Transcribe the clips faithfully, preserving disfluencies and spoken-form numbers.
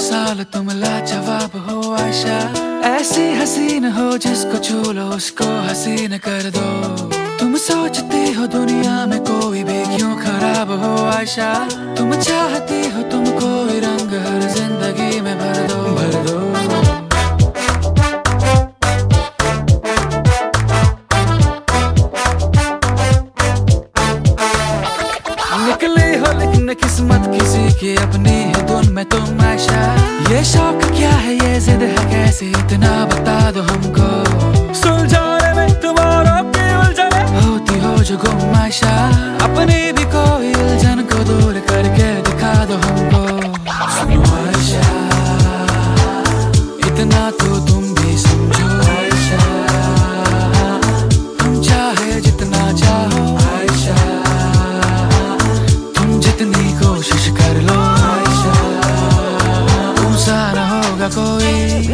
मिसाल तुम लाजवाब हो आयशा, ऐसी हसीन हो जिसको छू लो उसको हसीन कर दो। तुम सोचती हो दुनिया में कोई भी क्यों खराब हो आयशा, तुम चाहती हो तुम कोई रंग हर जिंदगी में भर दो भर दो। निकली हो लेकिन किस्मत किसी की अपनी है धुन में तुम आयशा, ये शौक क्या है ये जिद है कैसे इतना बता दो हमको। सुलझाने में तुम्हारा की उलझने होती हो जो गुम आयशा, अपनी भी कोई उलझन को दूर करके दिखा दो हमको। सुनो आयशा इतना तो तुम भी समझो आयशा, तुम चाहे जितना चाहो आयशा, तुम जितनी कोशिश कर लो आयशा, तुमसा न होगा कोई।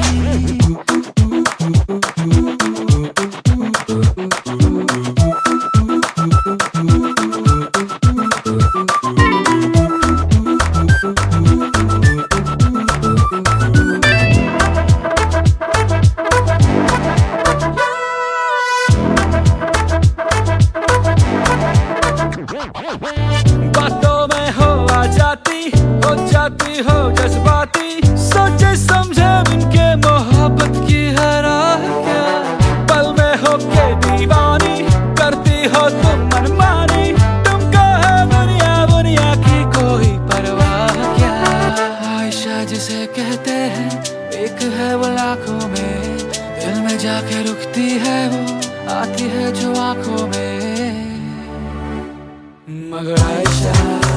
बातों में हो आ जाती हो जाती हो जज्बाती, सोचे समझे उनके मोहब्बत की हरा क्या, पल में हो के दीवानी करती हो तुम मनमानी, तुमको है दुनिया दुनिया की कोई परवाह क्या। आयशा जिसे कहते हैं एक है वो लाखों में, दिल में जाके रुकती है वो आती है जो आंखों में। मगर आयशा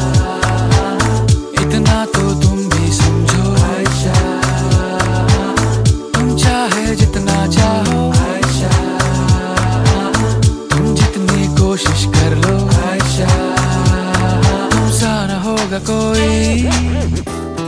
इतना तो तुम भी समझो आयशा, तुम चाहे जितना चाहो आयशा, तुम जितनी कोशिश कर लो आयशा, तुमसा न होगा कोई।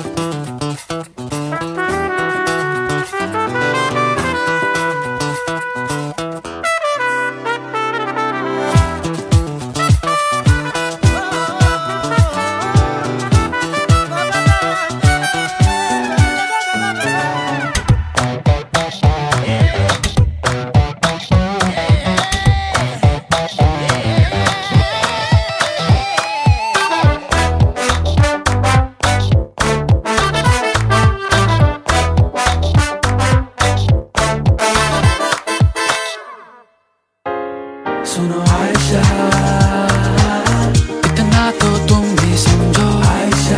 सुनो आयशा इतना तो तुम भी समझो आयशा,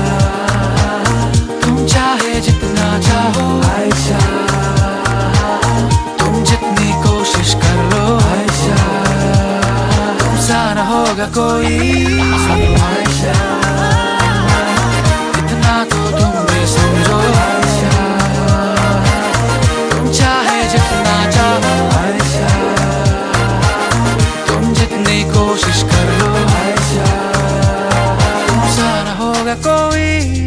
तुम चाहे जितना चाहो आयशा, तुम जितनी कोशिश कर लो आयशा, तुमसा न होगा कोई। सुनो आयशा इतना तो तुम भी समझो आयशा, तुम चाहे जितना चाहो आयशा, कोशिश कर लो आयशा, तुमसा न होगा कोई।